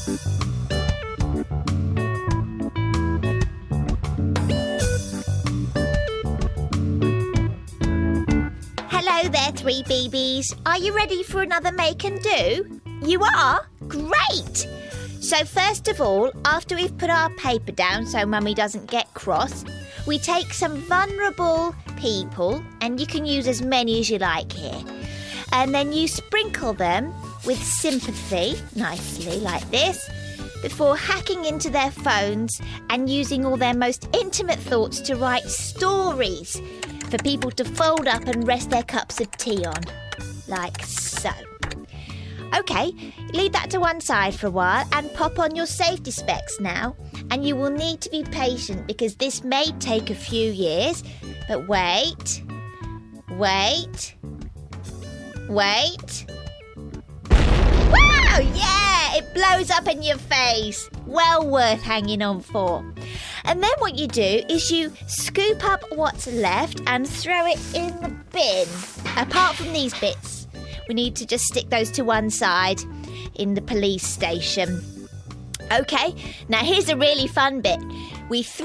Hello there, three BBs. Are you ready for another make and do? You are? Great! So first of all, after we've put our paper down so Mummy doesn't get cross, we take some vulnerable people, and you can use as many as you like here. And then you sprinkle them with sympathy, nicely like this, before hacking into their phones and using all their most intimate thoughts to write stories for people to fold up and rest their cups of tea on, like so. OK, leave that to one side for a while and pop on your safety specs now. And you will need to be patient because this may take a few years. But wait. Wow, yeah, it blows up in your face. Well worth hanging on for. And then what you do is you scoop up what's left and throw it in the bin. Apart from these bits, we need to just stick those to one side in the police station. OK, now here's a really fun bit. We throw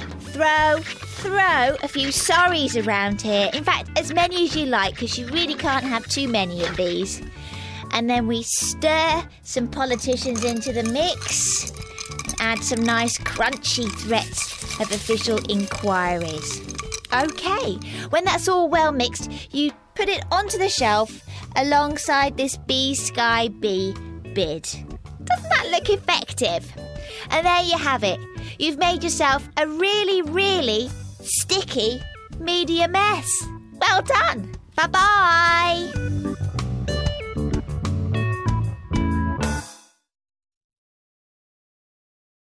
a few sorries around here. In fact, as many as you like, because you really can't have too many of these. And then we stir some politicians into the mix. Add some nice crunchy threats of official inquiries. OK, when that's all well mixed, you put it onto the shelf alongside this B-Sky B bid. Doesn't that look effective? And there you have it. You've made yourself a really, really sticky media mess. Well done. Bye-bye.